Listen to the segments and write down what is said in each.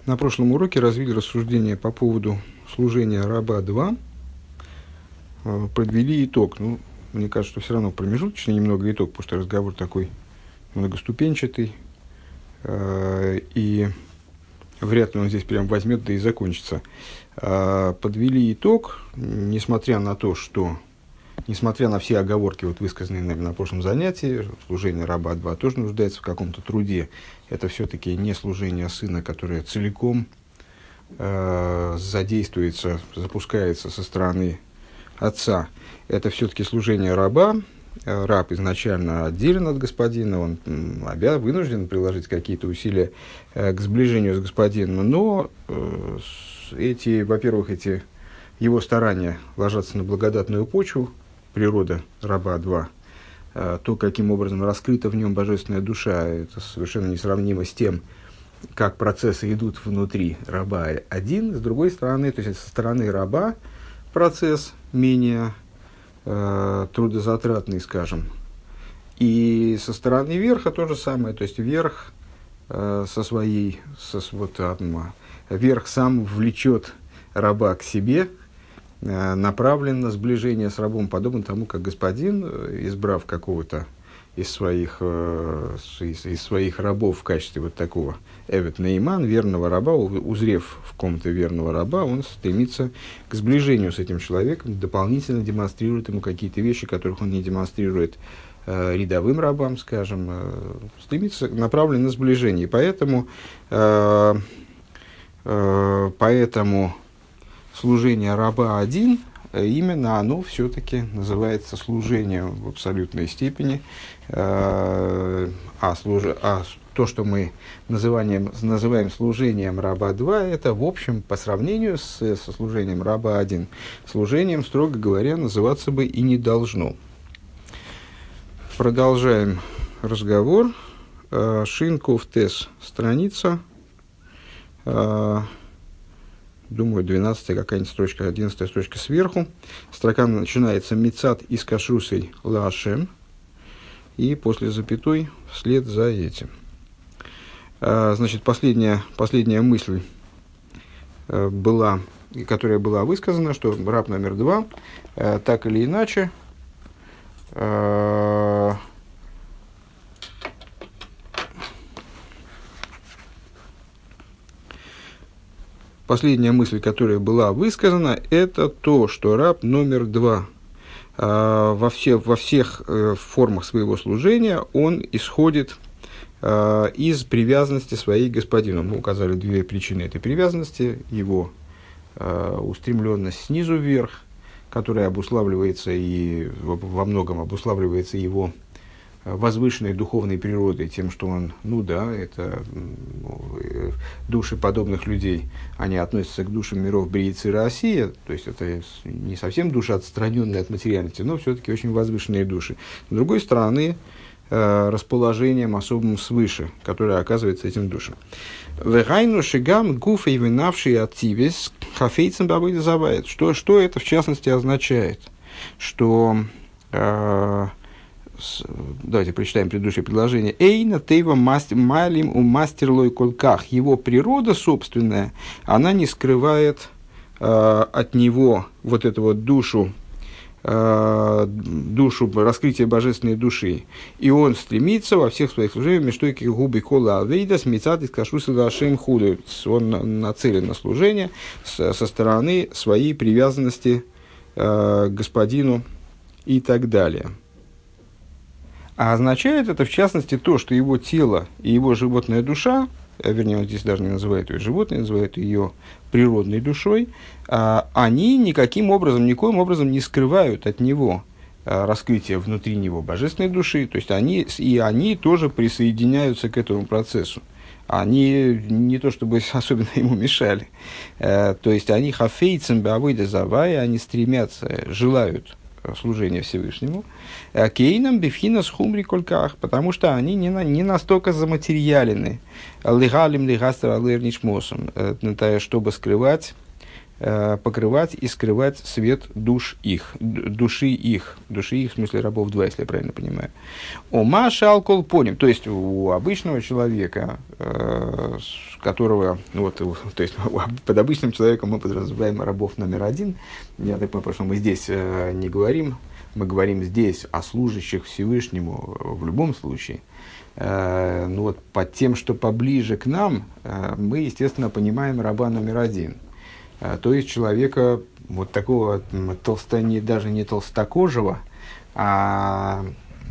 На прошлом уроке развили рассуждение по поводу служения раба 2, подвели итог. Ну, мне кажется, что все равно промежуточный немного итог, потому что разговор такой многоступенчатый, и вряд ли он здесь прям возьмет, да и закончится. Подвели итог, несмотря на то, что, несмотря на все оговорки, вот высказанные нами на прошлом занятии, служение раба 2 тоже нуждается в каком-то труде. Это все-таки не служение сына, которое целиком задействуется, запускается со стороны отца. Это все-таки служение раба. Раб изначально отделен от господина, он вынужден приложить какие-то усилия к сближению с господином, но во-первых, эти его старания ложатся на благодатную почву, природа раба 2, то, каким образом раскрыта в нем божественная душа, это совершенно несравнимо с тем, как процессы идут внутри раба 1. С другой стороны, то есть со стороны раба процесс менее трудозатратный, скажем. И со стороны верха то же самое, то есть верх верх сам влечет раба к себе, направлен на сближение с рабом, подобно тому, как господин, избрав какого-то из своих рабов в качестве вот такого эвет нейман, верного раба, узрев в ком-то верного раба, он стремится к сближению с этим человеком, дополнительно демонстрирует ему какие-то вещи, которых он не демонстрирует рядовым рабам, скажем, стремится, направлен на сближение. Поэтому служение раба 1, именно оно все-таки называется служением в абсолютной степени, то, что мы называем служением раба 2, это, в общем, по сравнению со служением раба 1, служением, строго говоря, называться бы и не должно. Продолжаем разговор. Шинков Тес, страница, думаю, 12 какая-нибудь строчка, 11 строчка сверху. Строка начинается «Мицат из кашрусей лашем», и после запятой вслед за этим. Значит, последняя мысль которая была высказана, что раб номер 2, так или иначе, последняя мысль, которая была высказана, это то, что раб номер 2 во всех формах своего служения он исходит из привязанности своей к господину. Мы указали две причины этой привязанности. Его устремленность снизу вверх, которая обуславливается и во многом обуславливается его возвышенной духовной природой, тем, что он, души подобных людей, они относятся к душам миров Бриицы и Россия, то есть это не совсем души, отстраненные от материальности, но все-таки очень возвышенные души. С другой стороны, расположением особым свыше, которое оказывается этим душам. Вегайну шигам гуфей винавший активис хафейцем бабыда забавит. Что это в частности означает? Что давайте прочитаем предыдущее предложение. Эйна тейва малим у мастерлой колках. Его природа собственная, она не скрывает от него вот эту вот душу раскрытия божественной души. И он стремится во всех своих служениях мештойки губи кола авейдас мицат из кашуса лашем худу. Он нацелен на служение со стороны своей привязанности к господину и так далее. А означает это, в частности, то, что его тело и его животная душа, вернее, он здесь даже не называет ее животной, называет ее природной душой, они никоим образом не скрывают от него раскрытие внутри него божественной души, то есть они тоже присоединяются к этому процессу. Они не то чтобы особенно ему мешали, то есть они хафейцем бавыда завая, они стремятся, желают служения Всевышнему, кейном бифхина с хумри кольках, потому что они не настолько заматериалены, легалим легастер алэр нишмосом, чтобы скрывать покрывать и скрывать свет души их, в смысле рабов два, если я правильно понимаю. Ома шалкол поним, то есть у обычного человека, которого, вот, то есть под обычным человеком мы подразумеваем рабов номер один. Я так понимаю, что мы здесь не говорим, мы говорим здесь о служащих Всевышнему в любом случае. Ну вот под тем, что поближе к нам, мы, естественно, понимаем раба номер один. То есть человека вот такого даже не толстокожего, а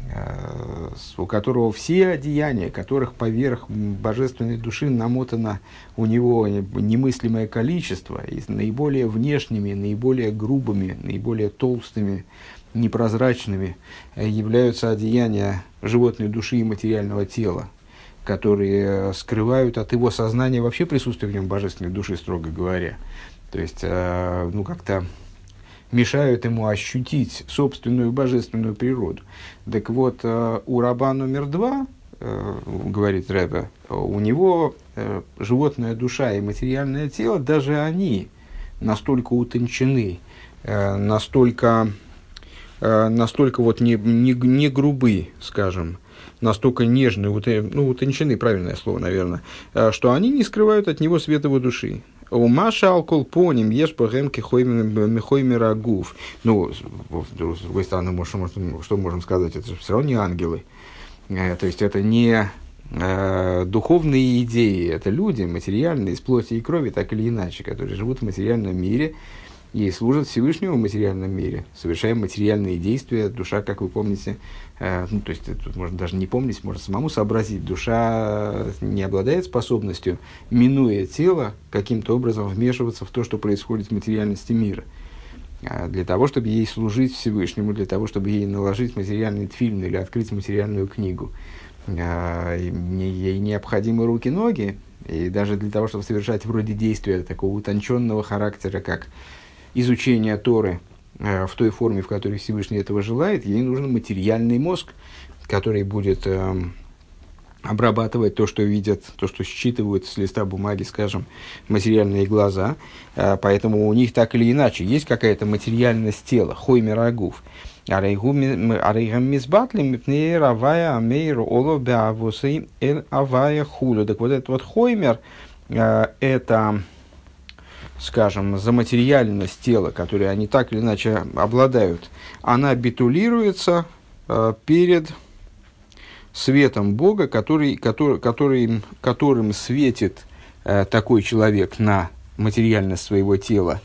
у которого все одеяния, которых поверх божественной души намотано у него немыслимое количество, и с наиболее внешними, наиболее грубыми, наиболее толстыми, непрозрачными являются одеяния животной души и материального тела, которые скрывают от его сознания вообще присутствие в нем божественной души, строго говоря. То есть, как-то мешают ему ощутить собственную божественную природу. Так вот, у раба номер два, говорит Ребе, у него животная душа и материальное тело, даже они настолько утончены, настолько вот не грубы, скажем, настолько нежны, утончены, правильное слово, наверное, что они не скрывают от него свет его души. У Маша алкол поним ешь по гемке хоймера гуф. Ну, с другой стороны, что можем сказать, это же все равно не ангелы. То есть это не духовные идеи, это люди материальные, из плоти и крови, так или иначе, которые живут в материальном мире и служат Всевышнему в материальном мире, совершая материальные действия. Душа, как вы помните, то есть тут можно даже не помнить, можно самому сообразить, душа не обладает способностью, минуя тело, каким-то образом вмешиваться в то, что происходит в материальности мира. Для того, чтобы ей служить Всевышнему, для того, чтобы ей наложить материальный тфилин или открыть материальную книгу, ей необходимы руки-ноги, и даже для того, чтобы совершать вроде действия такого утонченного характера, как изучение Торы в той форме, в которой Всевышний этого желает, ей нужен материальный мозг, который будет обрабатывать то, что видят, то, что считывают с листа бумаги, скажем, материальные глаза. Поэтому у них так или иначе есть какая-то материальность тела, хоймер агуф. Арейгам мизбатлим мипней равая амейр оло беавусей эль авая хулю. Так вот этот вот хоймер, это, скажем, заматериальность тела, которой они так или иначе обладают, она битулируется перед светом Бога, которым светит такой человек на материальность своего тела,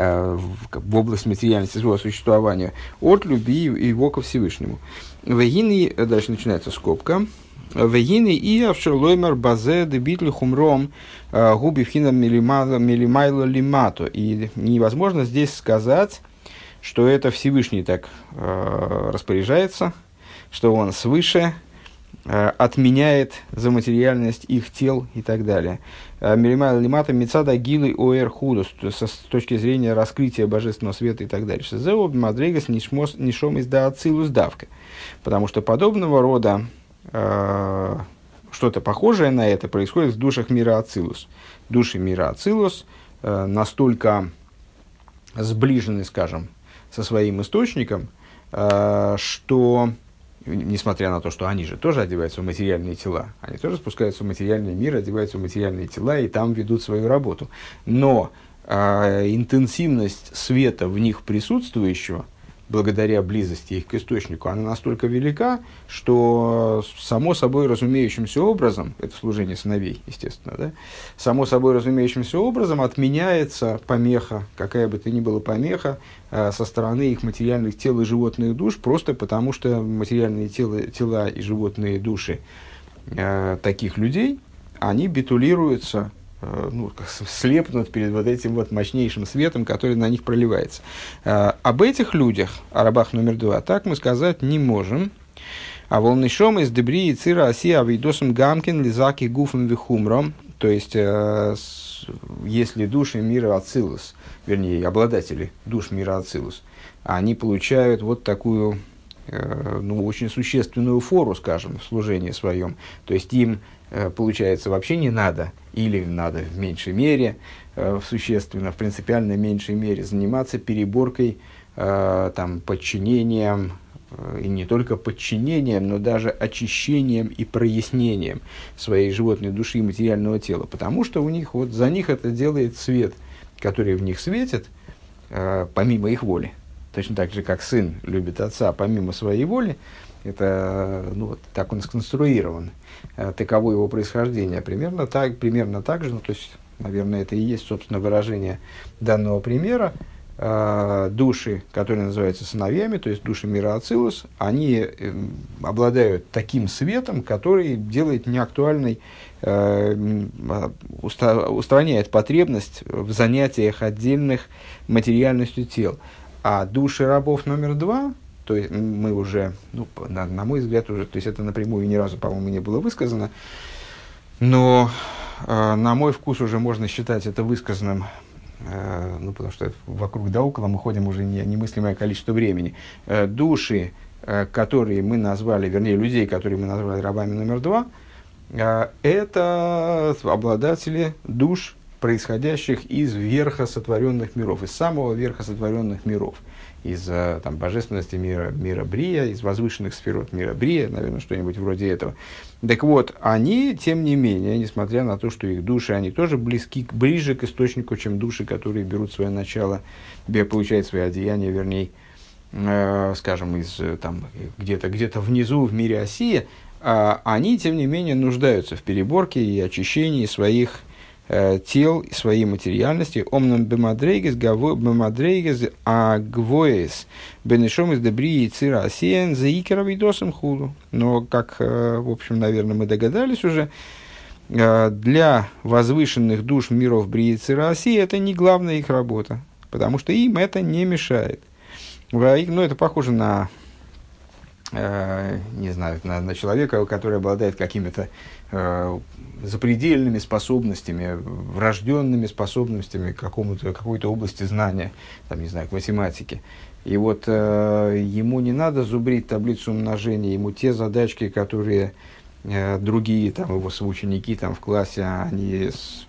в область материальности своего существования, от любви его ко Всевышнему. Вегины, дальше начинается скобка. Вегины и авшерлоймер базе дебитли хумром губивхина милимайло лимато. И невозможно здесь сказать, что это Всевышний так распоряжается, что он свыше отменяет за материальность их тел и так далее. Милимайло лимато мицада гилы оэр худос, с точки зрения раскрытия божественного света и так далее. Шезео мадрегас нишом изда ацилус давка. Потому что подобного рода что-то похожее на это происходит в душах мира Ацилус. Души мира Ацилус настолько сближены, скажем, со своим источником, что, несмотря на то, что они же тоже одеваются в материальные тела, они тоже спускаются в материальный мир, одеваются в материальные тела и там ведут свою работу. Но интенсивность света в них присутствующего, благодаря близости их к источнику, она настолько велика, что само собой разумеющимся образом, это служение сыновей, естественно, да, само собой разумеющимся образом отменяется помеха, какая бы то ни была помеха, со стороны их материальных тел и животных душ, просто потому что материальные тела и животные души таких людей, они битулируются, слепнут перед вот этим вот мощнейшим светом, который на них проливается. Об этих людях, о рабах номер два, так мы сказать не можем. А волнышом из дебри и цира оси авидосом гамкин лизаки гуфом вихумром. То есть, если души мира Ацилус, вернее, обладатели душ мира Ацилус, они получают вот такую очень существенную фору, скажем, в служении своем. То есть им, получается, вообще не надо или надо в меньшей мере, существенно, в принципиально меньшей мере заниматься переборкой, подчинением, и не только подчинением, но даже очищением и прояснением своей животной души и материального тела. Потому что у них, за них это делает свет, который в них светит, помимо их воли. Точно так же, как сын любит отца помимо своей воли, это, так он сконструирован, таково его происхождение. Примерно так же, то есть, наверное, это и есть, собственно, выражение данного примера. Души, которые называются сыновьями, то есть души мира Ацилус, они обладают таким светом, который делает неактуальной, устраняет потребность в занятиях отдельных материальностью тел. А души рабов номер 2, то есть мы уже, на мой взгляд, уже, то есть это напрямую ни разу, по-моему, не было высказано, но на мой вкус уже можно считать это высказанным, потому что вокруг да около мы ходим уже немыслимое количество времени. Души, которые мы назвали, вернее, людей, которые мы назвали рабами номер 2, это обладатели душ, происходящих из верха сотворенных миров, из самого верха сотворенных миров, из божественности мира Брия, из возвышенных сферот мира Брия, наверное, что-нибудь вроде этого. Так вот, они, тем не менее, несмотря на то, что их души, они тоже ближе к источнику, чем души, которые берут свое начало, получают свои одеяния, вернее, скажем, где-то внизу в мире Осия, они, тем не менее, нуждаются в переборке и очищении своих тел и своей материальности. Омном бемадрейгес агвоес бенешом из дебри и цира осиен за икеровидосом худу. Но, как, в общем, наверное, мы догадались уже, для возвышенных душ миров Брии и цира осии это не главная их работа, потому что им это не мешает. Это похоже на на человека, который обладает какими-то запредельными способностями, врожденными способностями к какой-то области знания, к математике. И ему не надо зубрить таблицу умножения, ему те задачки, которые другие его соученики в классе, они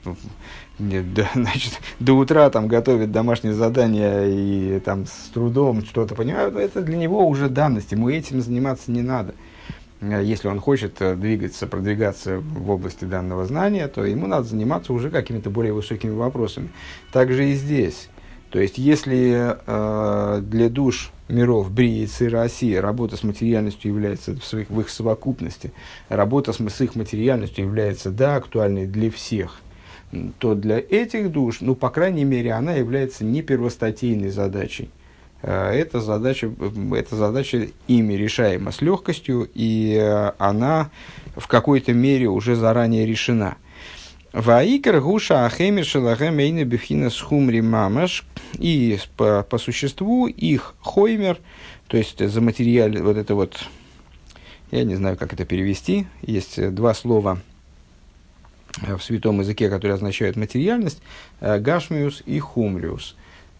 до утра готовят домашние задания и с трудом что-то понимают, это для него уже данность, ему этим заниматься не надо. Если он хочет продвигаться в области данного знания, то ему надо заниматься уже какими-то более высокими вопросами. Так же и здесь. То есть, если для душ миров Брии и Цира Осия работа с материальностью является в их совокупности, работа с их материальностью является, актуальной для всех, то для этих душ, по крайней мере, она является не первостатейной задачей. Эта задача ими решаема с легкостью, и она в какой-то мере уже заранее решена. Ваикер гуша ахемир шелахем эйна бифхина схумри мамаш. И по существу их хоймер, то есть за материал, я не знаю, как это перевести, есть два слова в святом языке, которые означают материальность, гашмиус и хумриус.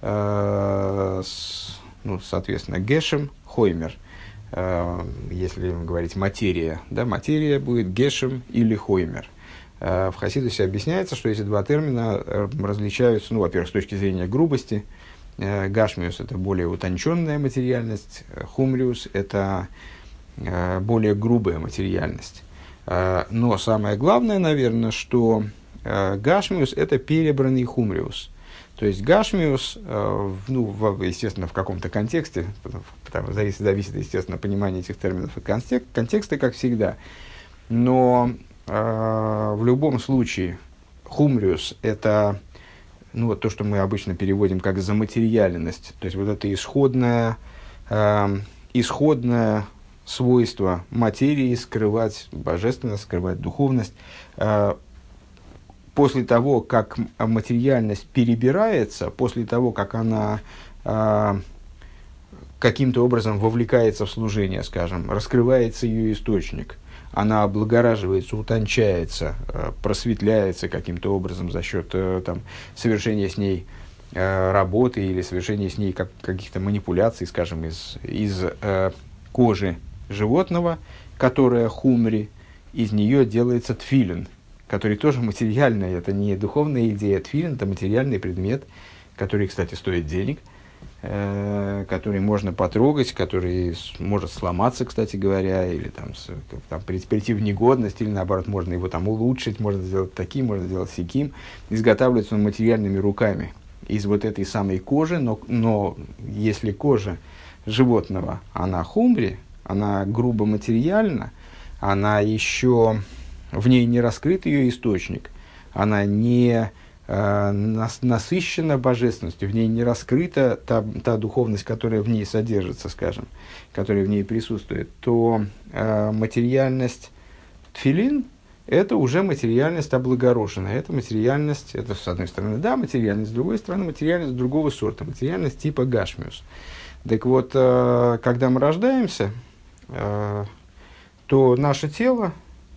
Соответственно, гешем, хоймер. Если говорить материя, материя будет гешем или хоймер. В Хасидусе объясняется, что эти два термина различаются, во-первых, с точки зрения грубости. Гашмиус – это более утонченная материальность, хумриус – это более грубая материальность. Но самое главное, наверное, что гашмиус – это перебранный хумриус. То есть гашмиус, естественно, в каком-то контексте, зависит, естественно, понимание этих терминов от контекста, как всегда. Но в любом случае хумриус – это то, что мы обычно переводим как заматериаленность. То есть это исходное свойство материи скрывать божественность, скрывать духовность. После того, как материальность перебирается, после того, как она каким-то образом вовлекается в служение, скажем, раскрывается ее источник, она облагораживается, утончается, просветляется каким-то образом за счет совершения с ней работы или совершения с ней каких-то манипуляций, скажем, из кожи животного, которая хумри, из нее делается тфилин. который тоже материальный, это не духовная идея, тфилин, это материальный предмет, который, кстати, стоит денег, который можно потрогать, который может сломаться, кстати говоря, или там, прийти в негодность, или наоборот, можно его там улучшить, можно сделать таким, можно сделать сяким. Изготавливается он материальными руками из вот этой самой кожи, но если кожа животного, она хумри, она грубо материальна, она еще, в ней не раскрыт ее источник, она не насыщена божественностью, в ней не раскрыта та духовность, которая в ней содержится, скажем, которая в ней присутствует, то материальность тфилин – это уже материальность облагороженная. Это материальность, это с одной стороны, да, материальность, с другой стороны, материальность другого сорта, материальность типа гашмиус. Так вот, когда мы рождаемся, то наше тело,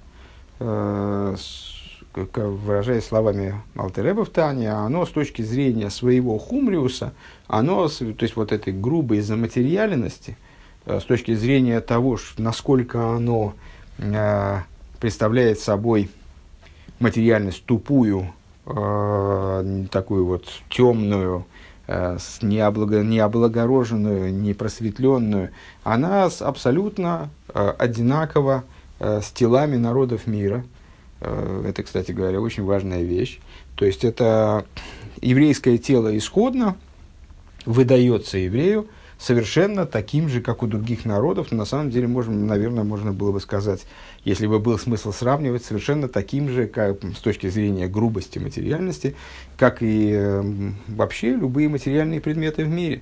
выражаясь словами Алтер Ребе в Тане, оно с точки зрения своего хумриуса, то есть вот этой грубой заматериальности, с точки зрения того, насколько оно представляет собой материальность тупую, такую вот темную, необлагороженную, непросветленную, она абсолютно одинакова с телами народов мира. Это, кстати говоря, очень важная вещь. То есть, это еврейское тело исходно выдается еврею совершенно таким же, как у других народов. Но на самом деле, наверное, можно было бы сказать, если бы был смысл сравнивать, совершенно таким же, как, с точки зрения грубости материальности, как и вообще любые материальные предметы в мире.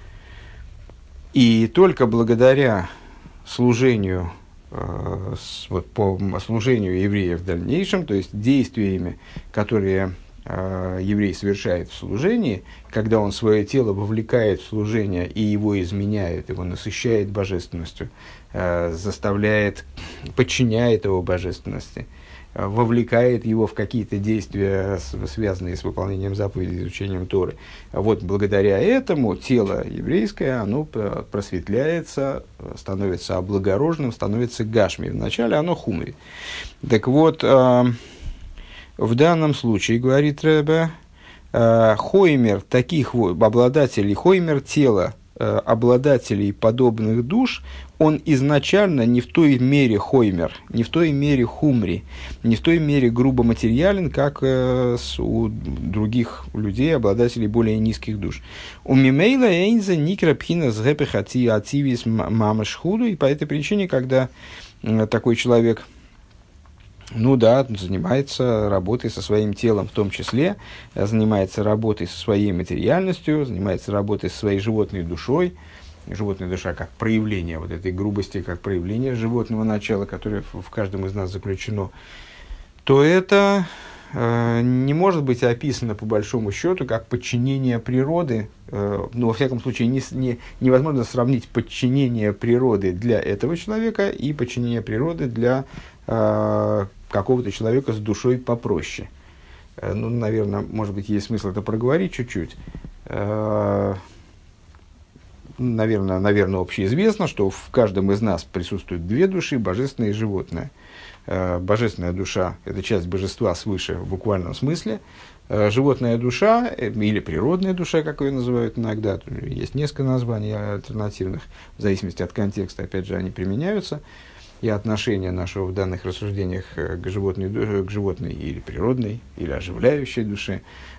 И только благодаря служению, по служению евреев в дальнейшем, то есть действиями, которые еврей совершает в служении, когда он свое тело вовлекает в служение и его изменяет, его насыщает божественностью, заставляет, подчиняет его божественности, вовлекает его в какие-то действия, связанные с выполнением заповедей, изучением Торы. Вот благодаря этому тело еврейское, оно просветляется, становится облагороженным, становится гашми. Вначале оно хумри. Так вот, в данном случае, говорит Ребе, хоймер таких обладателей, хоймер тела, обладателей подобных душ, он изначально не в той мере хоймер, не в той мере хумри, не в той мере грубо материален, как у других людей, обладателей более низких душ. У мимейла эйнза никра пхина сгэпэх ативис мамашхуду, и по этой причине, когда такой человек, занимается работой со своим телом, в том числе, занимается работой со своей материальностью, занимается работой со своей животной душой. Животная душа как проявление вот этой грубости, как проявление животного начала, которое в каждом из нас заключено, то это не может быть описано по большому счету как подчинение природы. Во всяком случае, невозможно сравнить подчинение природы для этого человека и подчинение природы для какого-то человека с душой попроще. Наверное, может быть, есть смысл это проговорить чуть-чуть. Наверное, общеизвестно, что в каждом из нас присутствуют две души, божественная и животная. Божественная душа – это часть божества свыше в буквальном смысле. Животная душа, или природная душа, как ее называют иногда, есть несколько названий альтернативных, в зависимости от контекста, опять же, они применяются, и отношение нашего в данных рассуждениях к животной или природной, или оживляющей душе,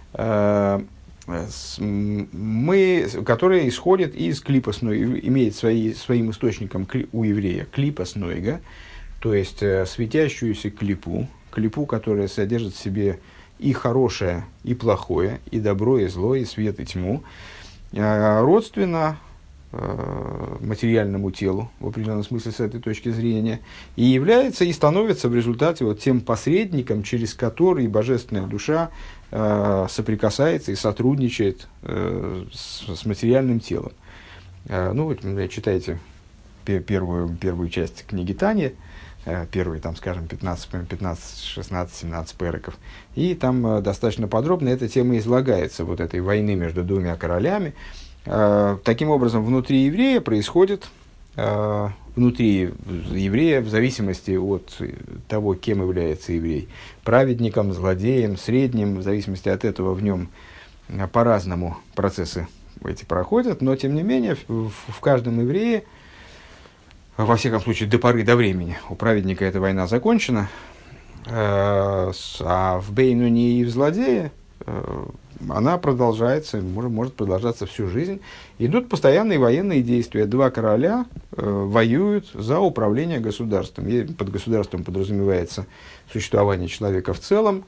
которая исходит из клипас нойга, имеет своим источником у еврея клипас нойга, то есть светящуюся клипу, которая содержит в себе и хорошее, и плохое, и добро, и зло, и свет, и тьму, родственно материальному телу, в определенном смысле с этой точки зрения, и является и становится в результате вот тем посредником, через который божественная душа соприкасается и сотрудничает с материальным телом. Читайте первую часть книги Тани, первые, скажем, 15, 16, 17 переков, и там достаточно подробно эта тема излагается, вот этой войны между двумя королями. Таким образом, внутри еврея происходит внутри еврея, в зависимости от того, кем является еврей. Праведником, злодеем, средним, в зависимости от этого в нем по-разному процессы эти проходят, но тем не менее в каждом еврее, во всяком случае до поры до времени, у праведника эта война закончена, а в Бейнуне и в злодее она продолжается, может продолжаться всю жизнь. Идут постоянные военные действия. Два короля воюют за управление государством. И под государством подразумевается существование человека в целом,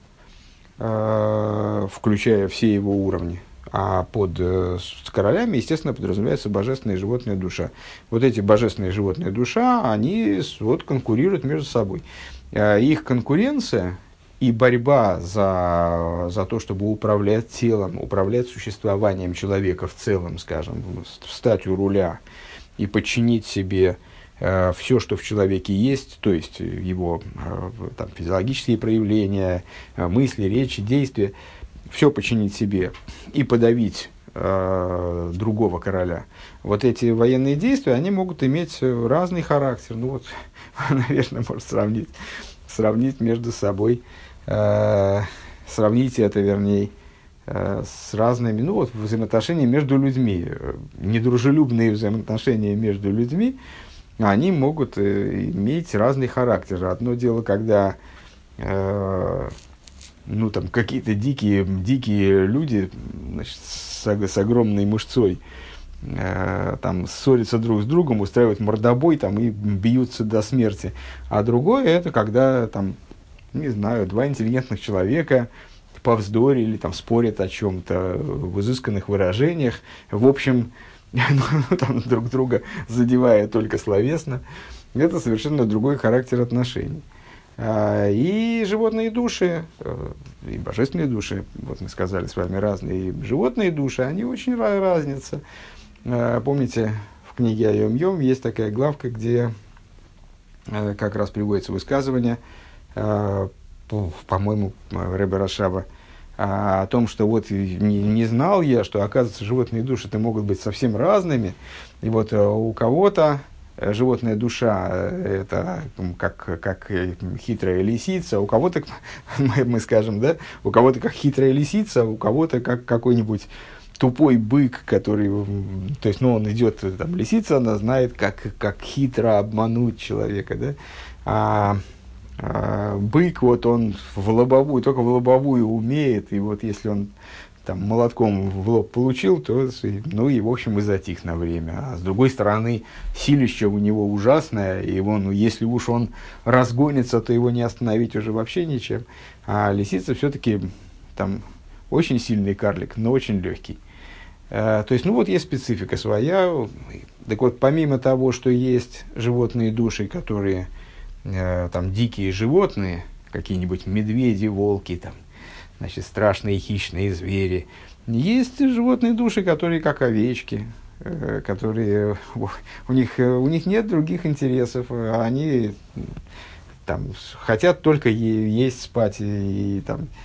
включая все его уровни. А под королями, естественно, подразумевается божественная и животная душа. Вот эти божественная и животная душа, они вот конкурируют между собой. Их конкуренция и борьба за то, чтобы управлять телом, управлять существованием человека в целом, скажем, встать у руля и подчинить себе все, что в человеке есть, то есть его там, физиологические проявления, мысли, речи, действия, все подчинить себе и подавить другого короля. Вот эти военные действия, они могут иметь разный характер. Ну вот, наверное, можно сравнить между собой, сравнить это, вернее, с разными, ну вот, взаимоотношения между людьми. Недружелюбные взаимоотношения между людьми, они могут иметь разный характер. Одно дело, когда ну, там, какие-то дикие люди, значит, с огромной мышцой там, ссорятся друг с другом, устраивают мордобой там, и бьются до смерти. А другое, это когда, там, не знаю, два интеллигентных человека повздорили, там, спорят о чем-то в изысканных выражениях, в общем, там, друг друга задевая только словесно. Это совершенно другой характер отношений. И животные души, и божественные души, вот мы сказали с вами разные, и животные души, они очень разнятся. Помните, в книге Айом-Йом есть такая главка, где как раз приводится высказывание, по-моему, Ребе Рашаба, о том, что вот не знал я, что, оказывается, животные души-то могут быть совсем разными, и вот у кого-то животная душа – это как хитрая лисица, у кого-то, мы скажем, да, у кого-то как хитрая лисица, у кого-то как какой-нибудь тупой бык, который, то есть, ну, он идет, там, лисица, она знает, как хитро обмануть человека, да, а бык, вот он только в лобовую умеет, и вот если он там молотком в лоб получил, то, ну, и, в общем, и затих на время. А с другой стороны, силище у него ужасное, и он, если уж он разгонится, то его не остановить уже вообще ничем. А лисица все-таки там очень сильный карлик, но очень легкий. То есть, ну, вот есть специфика своя. Так вот, помимо того, что есть животные души, которые там дикие животные, какие-нибудь медведи, волки, там, значит, страшные хищные звери. Есть животные души, которые как овечки, которые у них нет других интересов, они там хотят только есть, спать и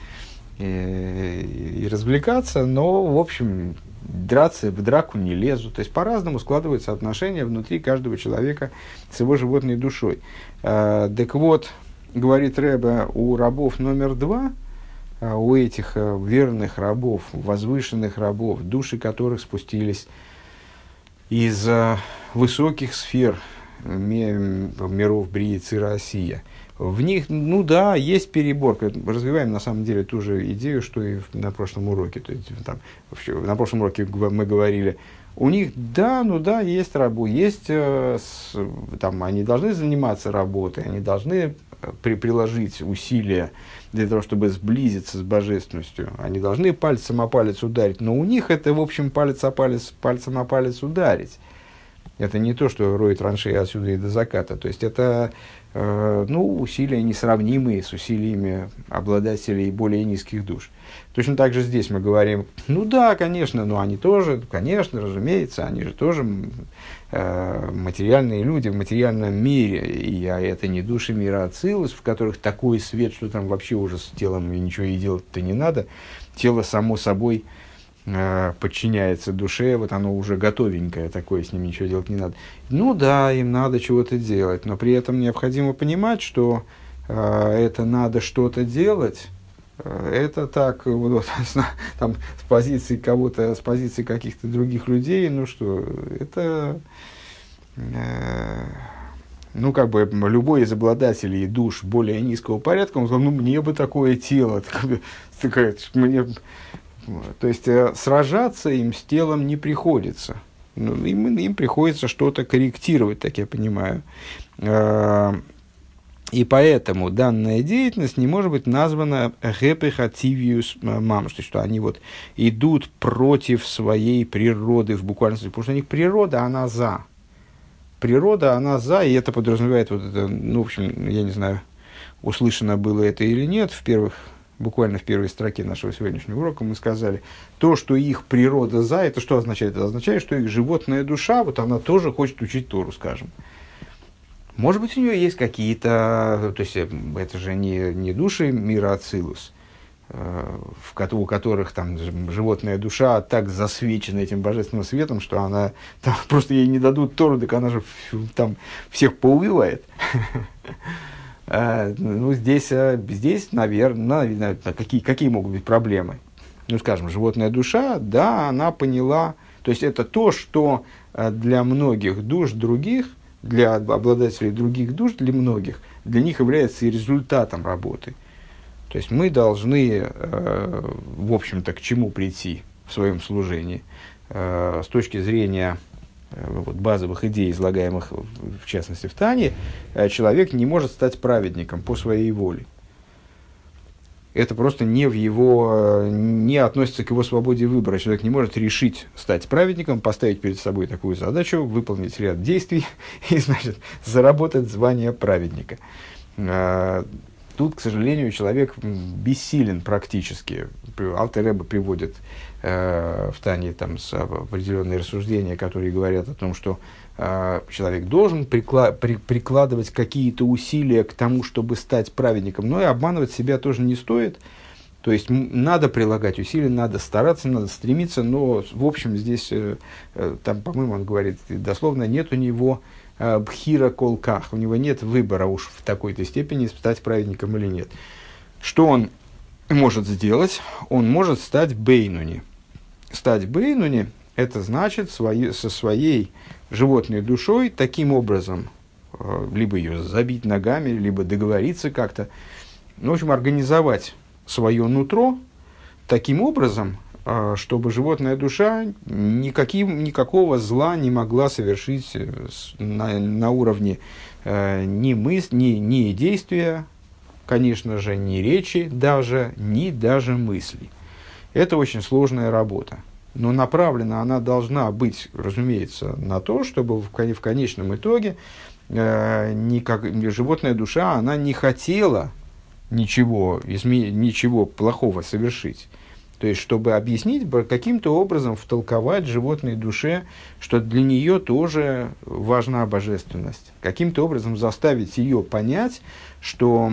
развлекаться, но, в общем, драться в драку не лезут. То есть по-разному складываются отношения внутри каждого человека с его животной душой. Так вот, говорит Ребе, у рабов номер 2, у этих верных рабов, возвышенных рабов, души которых спустились из высоких сфер миров Брии Цира Осия, в них, ну да, есть переборка. Развиваем на самом деле ту же идею, что и на прошлом уроке. То есть, там, на прошлом уроке мы говорили, у них, да, ну да, есть рабы, есть, там, они должны заниматься работой, они должны приложить усилия для того, чтобы сблизиться с божественностью. Они должны пальцем о палец ударить, но у них это, в общем, пальцем о палец ударить. Это не то, что роет траншеи отсюда и до заката. То есть, это усилия несравнимые с усилиями обладателей более низких душ. Точно так же здесь мы говорим, ну да, конечно, но они тоже, конечно, разумеется, они же тоже материальные люди в материальном мире, и это не души мира Ацилус, в которых такой свет, что там вообще уже с телом ничего и делать-то не надо. Тело само собой подчиняется душе, вот оно уже готовенькое такое, с ним ничего делать не надо. Ну да, им надо чего-то делать, но при этом необходимо понимать, что это надо что-то делать, это так, вот, там, с позиции кого-то, с позиции каких-то других людей, ну что, это, ну, как бы, любой из обладателей душ более низкого порядка, он сказал, ну, мне бы такое тело, мне... То есть, сражаться им с телом не приходится. Ну, им приходится что-то корректировать, так я понимаю. И поэтому данная деятельность не может быть названа гепехативиус мамш, то есть, что они вот идут против своей природы в буквальном смысле, потому что у них природа, она за. Природа, она за, и это подразумевает, вот это, ну, в общем, я не знаю, услышано было это или нет, буквально в первой строке нашего сегодняшнего урока мы сказали, то, что их природа за, это что означает? Это означает, что их животная душа, вот она тоже хочет учить Тору, скажем. Может быть, у нее есть какие-то, то есть, это же не души мира Ацилус, у которых там животная душа так засвечена этим божественным светом, что она, там, просто ей не дадут Тору, так она же там всех поубивает. Ну, здесь, наверное, какие могут быть проблемы? Ну, скажем, животная душа, да, она поняла, то есть, это то, что для многих душ других, для обладателей других душ, для многих, для них является и результатом работы. То есть, мы должны, в общем-то, к чему прийти в своем служении, с точки зрения вот, базовых идей, излагаемых, в частности, в Тане, человек не может стать праведником по своей воле. Это просто не относится к его свободе выбора. Человек не может решить стать праведником, поставить перед собой такую задачу, выполнить ряд действий и, значит, заработать звание праведника. Тут, к сожалению, человек бессилен практически. Алтер Ребе приводит в Тане там, определенные рассуждения, которые говорят о том, что человек должен прикладывать какие-то усилия к тому, чтобы стать праведником, но и обманывать себя тоже не стоит. То есть, надо прилагать усилия, надо стараться, надо стремиться, но, в общем, здесь, там, по-моему, он говорит, дословно, нет у него бхира колках, у него нет выбора уж в такой-то степени, стать праведником или нет. Что он может сделать? Он может стать бейнуни. Стать бейнуни – это значит со своей животной душой таким образом, либо ее забить ногами, либо договориться как-то, ну, в общем, организовать свое нутро таким образом, чтобы животная душа никакого зла не могла совершить на уровне ни действия, конечно же, ни речи даже, ни даже мысли. Это очень сложная работа. Но направлена она должна быть, разумеется, на то, чтобы в конечном итоге животная душа, она не хотела ничего плохого совершить. То есть, чтобы объяснить, каким-то образом втолковать животной душе, что для нее тоже важна божественность. Каким-то образом заставить ее понять, что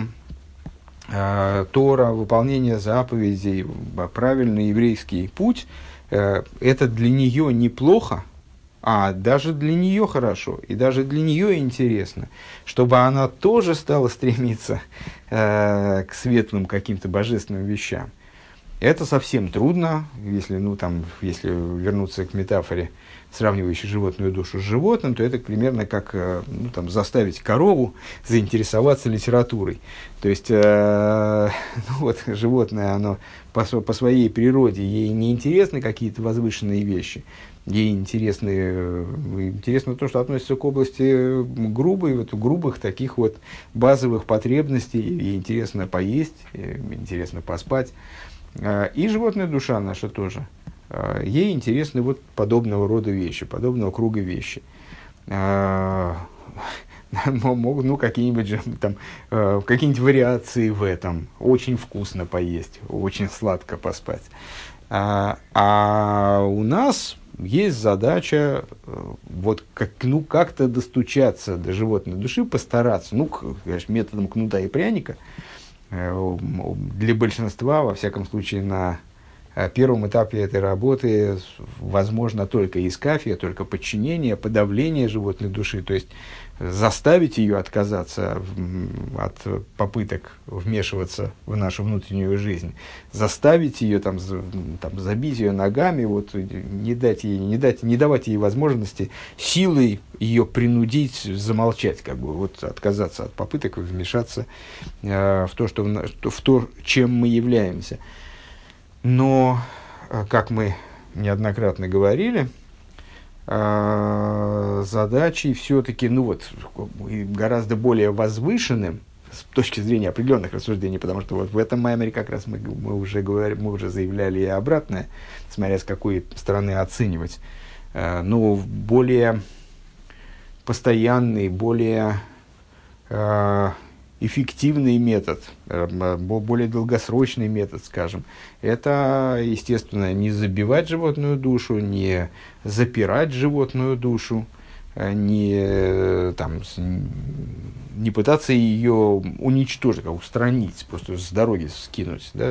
Тора, выполнение заповедей, правильный еврейский путь, это для нее неплохо, а даже для нее хорошо, и даже для нее интересно, чтобы она тоже стала стремиться к светлым каким-то божественным вещам. Это совсем трудно, если вернуться к метафоре, сравнивающей животную душу с животным, то это примерно как заставить корову заинтересоваться литературой. То есть, животное, оно по своей природе, ей не интересны какие-то возвышенные вещи, ей интересно то, что относится к области грубых таких вот базовых потребностей, ей интересно поесть, интересно поспать. И животная душа наша тоже. Ей интересны вот подобного рода вещи, подобного круга вещи. Могут какие-нибудь вариации в этом. Очень вкусно поесть, очень сладко поспать. А у нас есть задача как-то достучаться до животной души, постараться, конечно, методом кнута и пряника. Для большинства, во всяком случае, на первом этапе этой работы возможно только искафия, только подчинение, подавление животной души, то есть заставить ее отказаться от попыток вмешиваться в нашу внутреннюю жизнь, заставить ее, забить ее ногами, вот, не давать ей возможности силой ее принудить замолчать, отказаться от попыток вмешаться в то, чем мы являемся. Но, как мы неоднократно говорили, задачей все-таки, гораздо более возвышенным с точки зрения определенных рассуждений, потому что вот в этом маймере как раз мы уже заявляли и обратное, смотря с какой стороны оценивать, но более постоянный, более эффективный метод, более долгосрочный метод, скажем, это, естественно, не забивать животную душу, не запирать животную душу, не пытаться ее уничтожить, устранить, просто с дороги скинуть, да,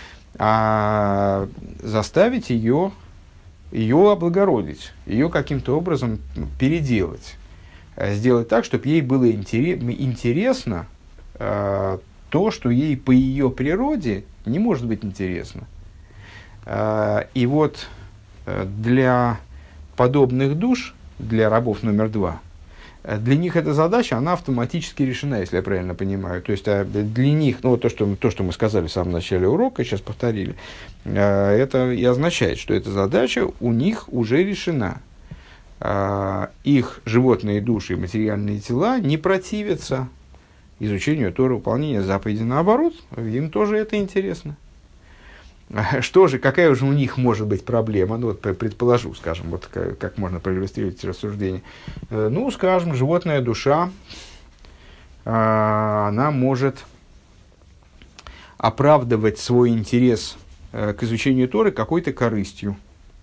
а заставить ее облагородить, ее каким-то образом переделать, сделать так, чтобы ей было интересно то, что ей по ее природе не может быть интересно. И вот для подобных душ, для рабов номер 2, для них эта задача, она автоматически решена, если я правильно понимаю. То есть для них, то, что мы сказали в самом начале урока, сейчас повторили, это и означает, что эта задача у них уже решена. Их животные души и материальные тела не противятся изучению Торы, выполнению заповедей. Наоборот, им тоже это интересно. Что же, какая же у них может быть проблема? Предположу, скажем, как можно проиллюстрировать эти рассуждения. Скажем, животная душа, она может оправдывать свой интерес к изучению Торы какой-то корыстью.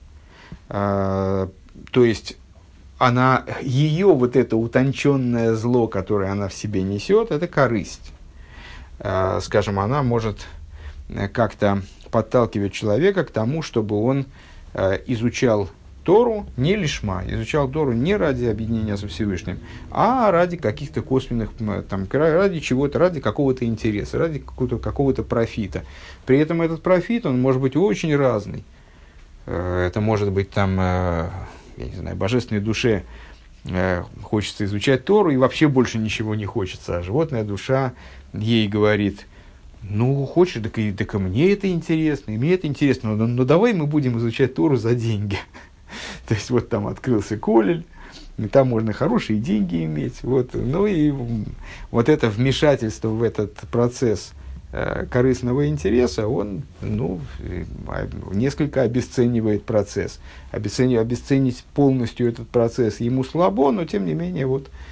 То есть, ее вот это утонченное зло, которое она в себе несет, это корысть. Скажем, она может как-то подталкивать человека к тому, чтобы он изучал Тору не лишма, изучал Тору не ради объединения со Всевышним, а ради каких-то косвенных, ради чего-то, ради какого-то интереса, ради какого-то профита. При этом этот профит, он может быть очень разный. Это может быть божественной душе хочется изучать Тору, и вообще больше ничего не хочется. А животная душа ей говорит: хочешь, так и мне это интересно, и мне это интересно, но давай мы будем изучать Тору за деньги. То есть, там открылся колледж, и там можно хорошие деньги иметь. И вот это вмешательство в этот процесс корыстного интереса, он несколько обесценивает процесс. Обесценить полностью этот процесс ему слабо, но тем не менее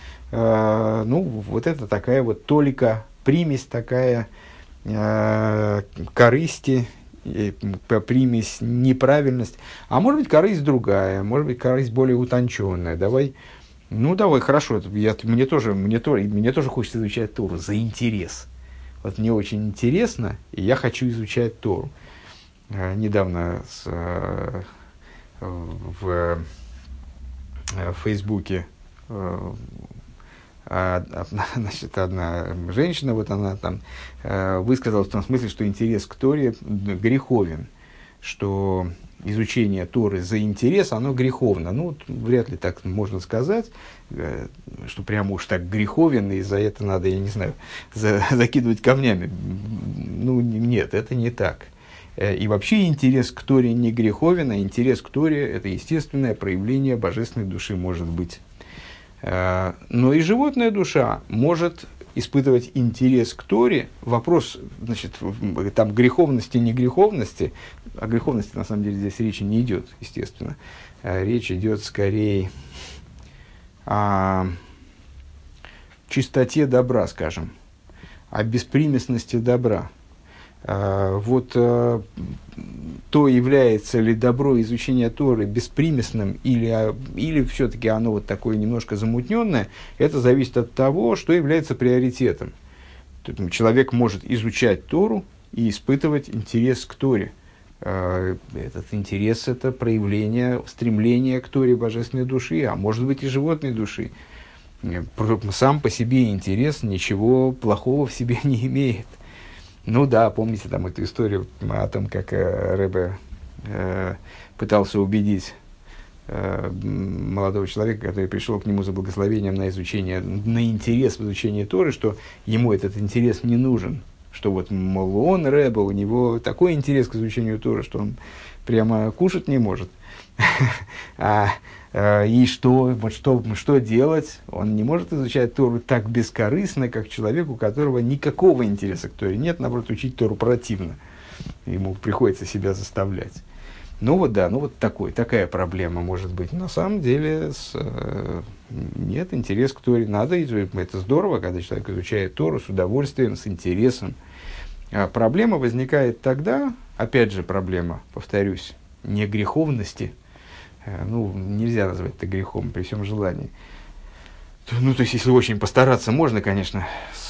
это такая толика, примесь такая корысти, примесь неправильность, а может быть корысть другая, может быть корысть более утонченная. Давай, хорошо, мне тоже хочется изучать Тору за интерес. Мне очень интересно, и я хочу изучать Тору. Недавно в Фейсбуке одна женщина, она высказалась в том смысле, что интерес к Торе греховен, что изучение Торы за интерес, оно греховно. Вряд ли так можно сказать, что прямо уж так греховен, и за это надо, я не знаю, закидывать камнями. Нет, это не так. И вообще интерес к Торе не греховен, а интерес к Торе – это естественное проявление божественной души, может быть. Но и животная душа может испытывать интерес к Торе. Вопрос, греховности, не греховности. О греховности, на самом деле, здесь речи не идет, естественно. Речь идет скорее о чистоте добра, скажем, о беспримесности добра. То, является ли добро изучения Торы беспримесным или все-таки оно такое немножко замутненное, это зависит от того, что является приоритетом. Человек может изучать Тору и испытывать интерес к Торе. Этот интерес – это проявление стремления к Торе божественной души, а может быть и животной души. Сам по себе интерес ничего плохого в себе не имеет. Ну да, помните там эту историю о том, как Ребе пытался убедить молодого человека, который пришел к нему за благословением на изучение, на интерес в изучении Торы, что ему этот интерес не нужен, что вот, мол, он, Ребе, у него такой интерес к изучению Торы, что он прямо кушать не может. И что делать? Он не может изучать Тору так бескорыстно, как человек, у которого никакого интереса к Торе нет, наоборот, учить Тору противно. Ему приходится себя заставлять. Ну вот да, ну вот такая проблема может быть. На самом деле нет интереса к Торе. Это здорово, когда человек изучает Тору с удовольствием, с интересом. А проблема возникает тогда, опять же проблема, повторюсь, не греховности. Ну, нельзя назвать это грехом при всем желании. Ну, то есть, если очень постараться, можно, конечно.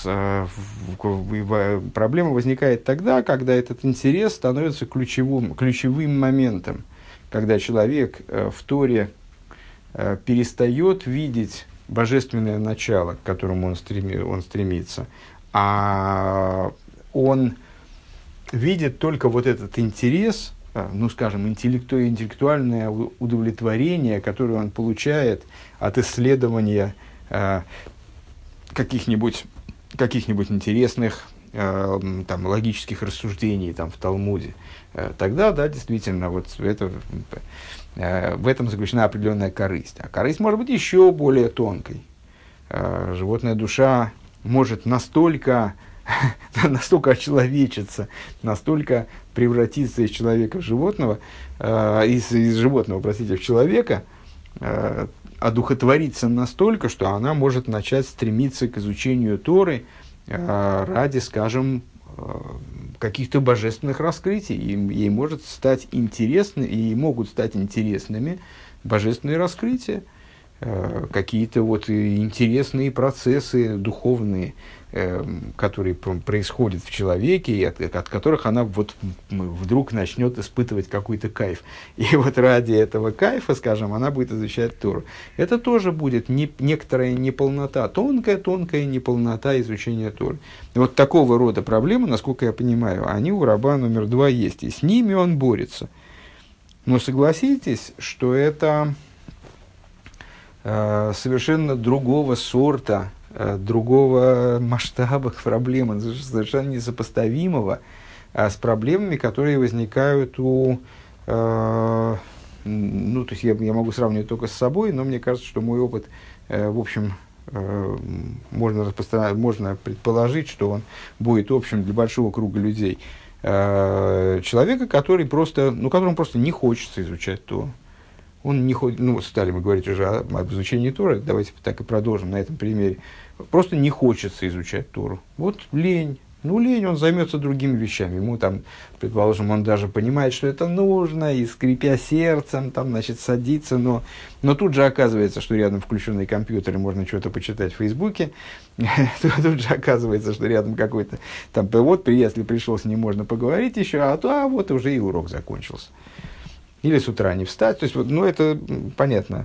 Проблема возникает тогда, когда этот интерес становится ключевым моментом, когда человек в Торе перестает видеть божественное начало, к которому он стремится, а он видит только вот этот интерес, ну, скажем, интеллектуальное удовлетворение, которое он получает от исследования каких-нибудь интересных там, логических рассуждений там, в Талмуде, тогда, да, действительно, вот в этом заключена определенная корысть. А корысть может быть еще более тонкой. Животная душа может настолько очеловечиться, настолько превратиться из человека в животного, из животного, простите, в человека, одухотвориться настолько, что она может начать стремиться к изучению Торы ради, скажем, каких-то божественных раскрытий. Ей может стать интересно, и могут стать интересными божественные раскрытия, какие-то вот интересные процессы духовные, которые происходят в человеке, и от которых она вот вдруг начнет испытывать какой-то кайф. И вот ради этого кайфа, скажем, она будет изучать Тору. Это тоже будет некоторая неполнота, тонкая неполнота изучения Торы. И вот такого рода проблемы, насколько я понимаю, они у раба номер 2 есть, и с ними он борется. Но согласитесь, что это совершенно другого сорта, другого масштаба проблемы, совершенно несопоставимого с проблемами, которые возникают ну, то есть я могу сравнивать только с собой, но мне кажется, что мой опыт, в общем, можно предположить, что он будет общим для большого круга людей. Человека, которому просто не хочется изучать Тору. Он не хочет, ну, стали мы говорить уже об изучении Торы, давайте так и продолжим на этом примере. Просто не хочется изучать Тору. Вот лень. Ну, лень, он займется другими вещами. Ему там, предположим, он даже понимает, что это нужно, и скрипя сердцем, там, значит, садится, но тут же оказывается, что рядом включенный компьютер, и можно что-то почитать в Фейсбуке. Тут же оказывается, что рядом какой-то, там, вот, если пришел, с ним можно поговорить еще, а вот уже и урок закончился. Или с утра не встать. То есть, вот, ну, это понятно.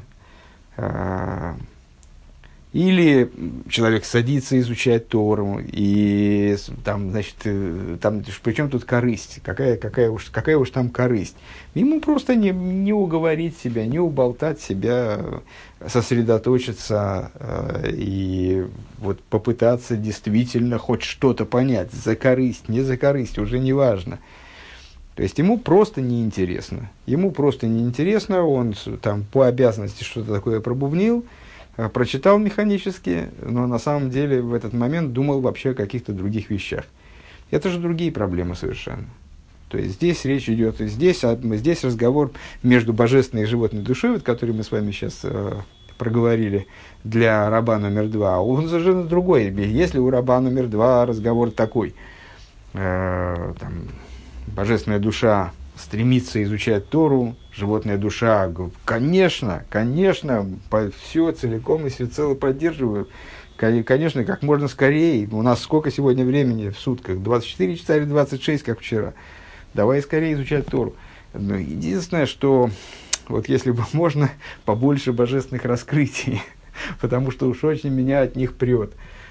Или человек садится изучать Тору, и там, значит, там, при чем тут корысть? Какая уж там корысть? Ему просто не уговорить себя, не уболтать себя, сосредоточиться и вот попытаться действительно хоть что-то понять. За корысть, не за корысть, уже не важно. То есть ему просто неинтересно. Он там по обязанности что-то такое пробубнил, прочитал механически, но на самом деле в этот момент думал вообще о каких-то других вещах. Это же другие проблемы совершенно. То есть здесь речь идет, здесь разговор между божественной и животной душой, вот, который мы с вами сейчас проговорили для раба номер 2, он совершенно другой. Если у раба номер 2 разговор такой, там, божественная душа стремится изучать Тору, животная душа, конечно, все целиком и всецело поддерживаю. Конечно, как можно скорее. У нас сколько сегодня времени в сутках? 24 часа или 26, как вчера? давай скорее изучать Тору. Но единственное, что вот если бы можно побольше божественных раскрытий, потому что уж очень меня от них прет.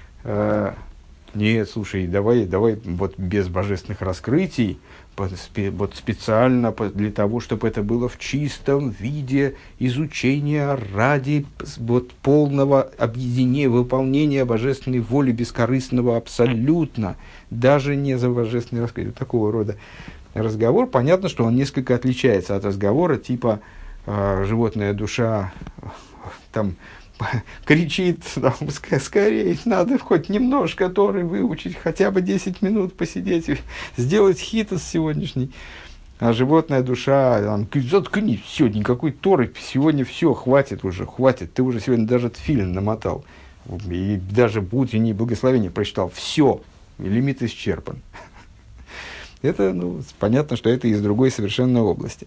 Нет, слушай, давай вот без божественных раскрытий, вот специально для того, чтобы это было в чистом виде изучения ради вот полного объединения, выполнения божественной воли, бескорыстного абсолютно, даже не за божественные раскрытия. Вот такого рода разговор. Понятно, что он несколько отличается от разговора типа животная душа там кричит, там, скорее, надо хоть немножко Торы выучить, хотя бы 10 минут посидеть, сделать хитос сегодняшний. А животная душа, там, заткнись, все, никакой Торы, сегодня все, хватит уже, хватит, ты уже сегодня даже тфилин намотал, и даже утреннее благословение прочитал, все, лимит исчерпан. Это, понятно, что это из другой совершенно области.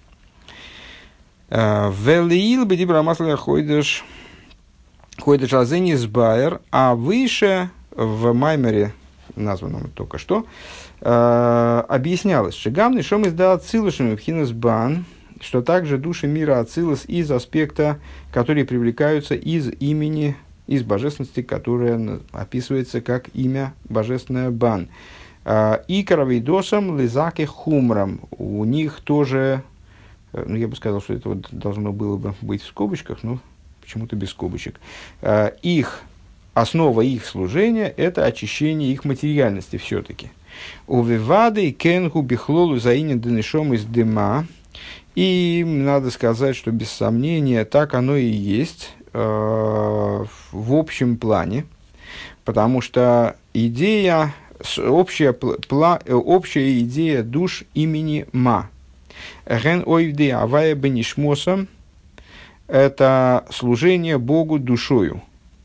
Велиил бедибра масла хойдеш Азенис Байер, а выше в Маймере, названном только что, объяснялось, что гамный шом изда ацилушем пхинас бан, что также души мира ацилус из аспекта, которые привлекаются из имени, из божественности, которая описывается как имя божественное бан. И каравейдосом лизаки хумрам, у них тоже, я бы сказал, что это вот должно было бы быть в скобочках, но почему-то без скобочек. Основа их служения – это очищение их материальности все-таки. Увивады кенгу бихлолу заинен денешом из дыма. И надо сказать, что без сомнения так оно и есть в общем плане, потому что общая идея душ имени Ма. Ген ойвды авая бенишмосом. Это служение Богу душою.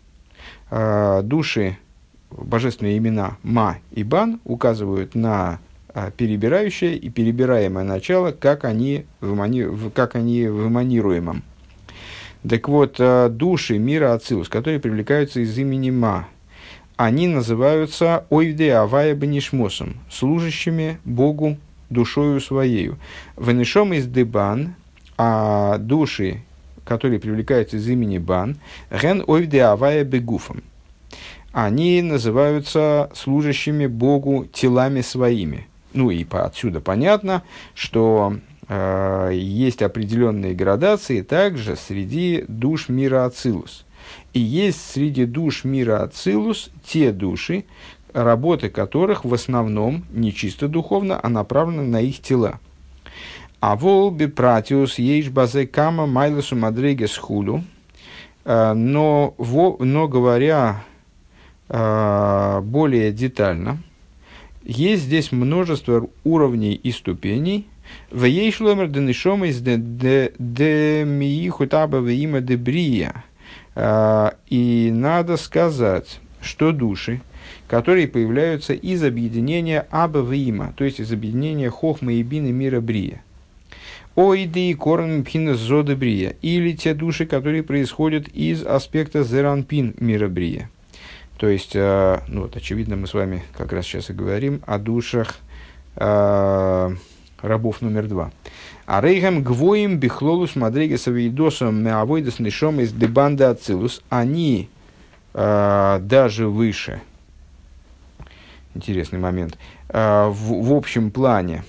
Души, божественные имена Ма и Бан указывают на перебирающее и перебираемое начало, как они в эманируемом. Так вот, души мира Ацилус, которые привлекаются из имени Ма, они называются ойвде авая бенишмосом, служащими Богу душою своею. Венешом из дебан, а души, которые привлекаются из имени Бан, ген ойвде авая бегуфом. Они называются служащими Богу телами своими. И отсюда понятно, что есть определенные градации также среди душ мира Ацилус. И есть среди душ мира Ацилус те души, работы которых в основном не чисто духовно, а направлены на их тела. А волби пратиус ейш базе кама майлесу мадрегес худу. Но говоря более детально, есть здесь множество уровней и ступеней. В ейшломер денешом из демиихутаба веима дебрия. И надо сказать, что души, которые появляются из объединения Аба веима, то есть из объединения Хохма и Бины мира Брия. Оиды корн пхина зода брия, или те души, которые происходят из аспекта зеранпин мира брия. То есть, очевидно, мы с вами как раз сейчас и говорим о душах рабов номер 2. А рейгам гвоим бихлолус мадригаса вейдосом меавойдас нишом из дебанда ацилус, они даже выше, интересный момент, в общем плане,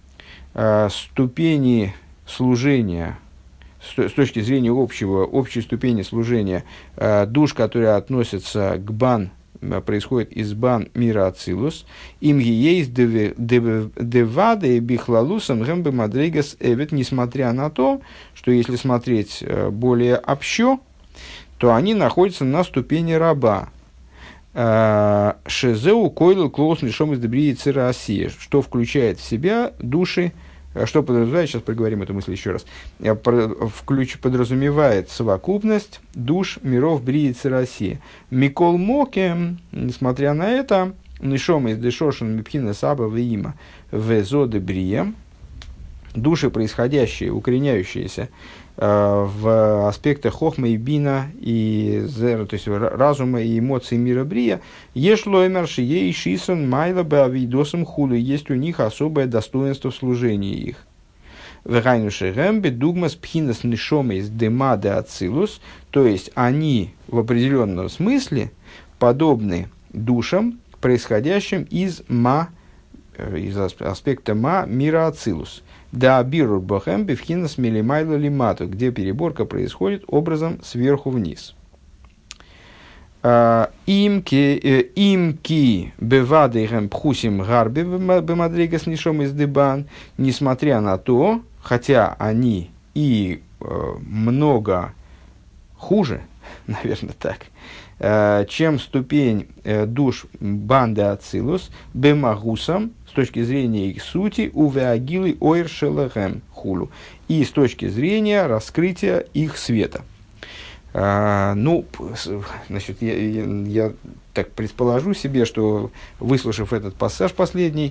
ступени служения, с точки зрения общей ступени служения, душ, которые относятся к бан, происходит из бан мира Ацилус, им есть девады бихлалусом гэмбе мадригас эвет, несмотря на то, что если смотреть более общо, то они находятся на ступени раба. Шезеу койлу клоус нишом из дебрии цира Россия, что включает в себя души, что подразумевает, сейчас проговорим эту мысль еще раз, подразумевает совокупность душ миров брии цира Россия. Микол моке, несмотря на это, нишом из дешошен мипхина саба веима везо дебрия, души, происходящие, укореняющиеся в аспектах хохма и бина, и зера, то есть разума и эмоций мира брия, ешлоймер шией шисан майла бавидосом худу, есть у них особое достоинство в служении их. Вегайнуши гэмби дугмас пхинас нишомейс демаде ацилус, то есть они в определенном смысле подобны душам, происходящим из аспекта мира ацилус. Да бирур бахэмби пхинас милимайла лимату, где переборка происходит образом сверху вниз. Имки бевадейхэм пхусим гарби бемадригас нишомейс дебан, несмотря на то, хотя они и много хуже, наверное, так, чем ступень душ банды Ацилус, бемагусам, с точки зрения их сути, увеагилы ойршелэхэм хулу, и с точки зрения раскрытия их света. Значит, я так предположу себе, что, выслушав этот пассаж последний,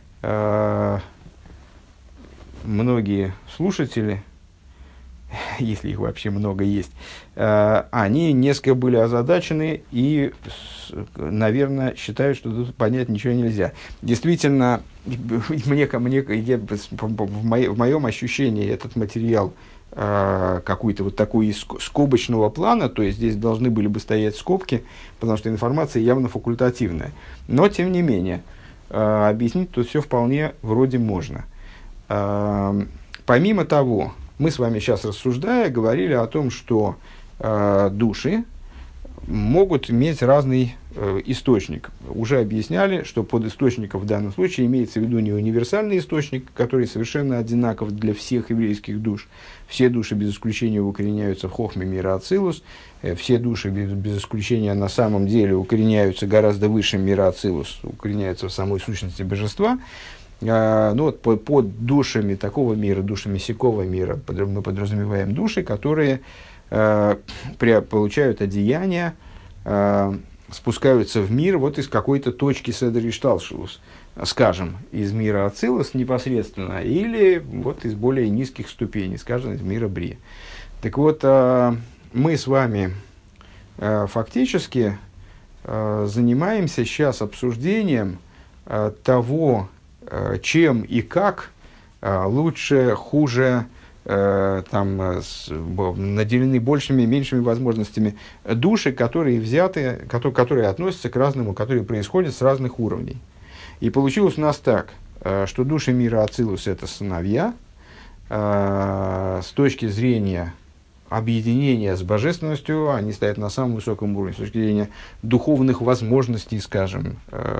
многие слушатели, если их вообще много есть, они несколько были озадачены и, наверное, считают, что тут понять ничего нельзя. Действительно, в моем ощущении этот материал какой-то вот такой из скобочного плана, то есть здесь должны были бы стоять скобки, потому что информация явно факультативная. Но, тем не менее, объяснить тут все вполне вроде можно. Помимо того, мы с вами сейчас, рассуждая, говорили о том, что души могут иметь разный источник. Уже объясняли, что под источником в данном случае имеется в виду не универсальный источник, который совершенно одинаков для всех еврейских душ. Все души без исключения укореняются в хохме мира Ацилус. Все души без исключения на самом деле укореняются гораздо выше мира Ацилус, укореняются в самой сущности божества. Под душами такого мира, душами сякого мира мы подразумеваем души, которые получают одеяние, спускаются в мир вот из какой-то точки Седер Ишталшелус, скажем, из мира Ацилус непосредственно, или вот из более низких ступеней, скажем, из мира Брия. Так вот, мы с вами фактически занимаемся сейчас обсуждением того, чем и как лучше, хуже, наделены большими и меньшими возможностями души, которые взяты, которые относятся к разному, которые происходят с разных уровней. И получилось у нас так, что души мира Ацилус – это сыновья, с точки зрения объединения с божественностью, они стоят на самом высоком уровне, с точки зрения духовных возможностей, скажем,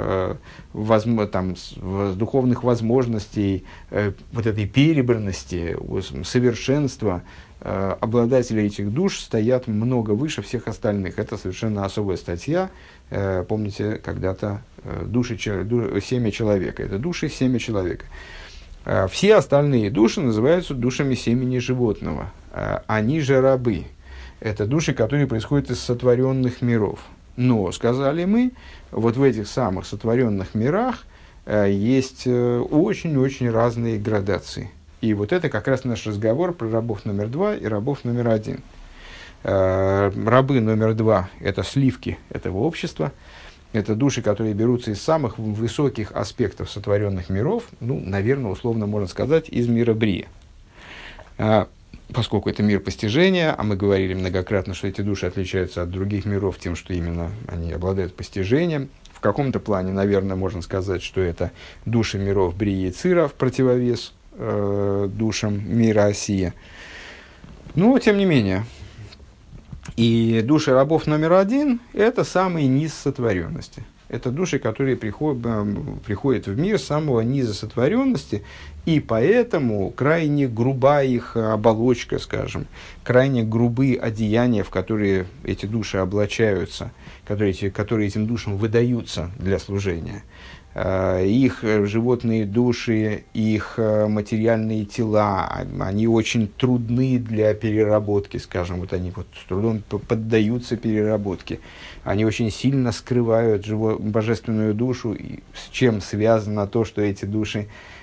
духовных возможностей, вот этой перебранности, совершенства, обладатели этих душ стоят много выше всех остальных. Это совершенно особая статья. Помните, когда-то семя человека. Это души семя человека. Все остальные души называются душами семени животного. Они же рабы. Это души, которые происходят из сотворенных миров. Но, сказали мы, вот в этих самых сотворенных мирах есть очень-очень разные градации. И вот это как раз наш разговор про рабов номер 2 и рабов номер 1. Рабы номер 2 – это сливки этого общества. Это души, которые берутся из самых высоких аспектов сотворенных миров, наверное, условно можно сказать, из мира Брия. Поскольку это мир постижения, а мы говорили многократно, что эти души отличаются от других миров тем, что именно они обладают постижением. В каком-то плане, наверное, можно сказать, что это души миров Брии и Цира в противовес душам мира Осия. Но, тем не менее, и души рабов номер 1 – это самый низ сотворенности. Это души, которые приходят в мир с самого низа сотворенности, и поэтому крайне груба их оболочка, скажем, крайне грубые одеяния, в которые эти души облачаются, которые этим душам выдаются для служения. Их животные души, их материальные тела, они очень трудны для переработки, скажем, вот они вот с трудом поддаются переработке. Они очень сильно скрывают божественную душу, с чем связано то, что эти души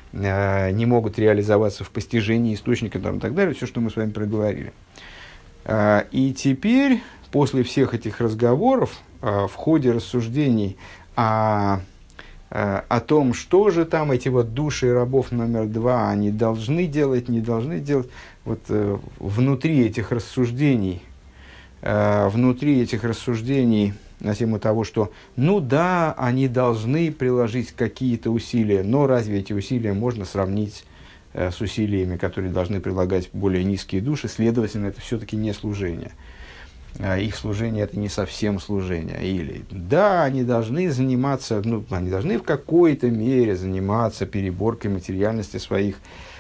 не могут реализоваться в постижении источника там, и так далее, все, что мы с вами проговорили. И теперь, после всех этих разговоров, в ходе рассуждений о том, что же там эти вот души рабов номер 2, они должны делать, не должны делать, вот внутри этих рассуждений, на тему того, что, ну да, они должны приложить какие-то усилия, но разве эти усилия можно сравнить с усилиями, которые должны прилагать более низкие души? Следовательно, это все-таки не служение. Их служение – это не совсем служение. Или, да, они должны заниматься, они должны в какой-то мере заниматься переборкой материальности своих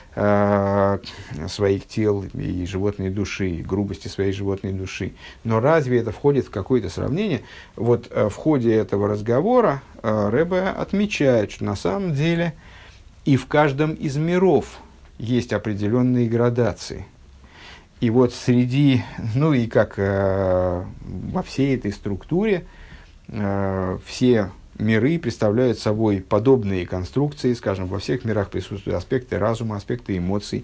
тел и животной души, и грубости своей животной души. Но разве это входит в какое-то сравнение? Вот в ходе этого разговора Ребе отмечает, что на самом деле и в каждом из миров есть определенные градации. И вот среди, и как во всей этой структуре, все миры представляют собой подобные конструкции, скажем, во всех мирах присутствуют аспекты разума, аспекты эмоций.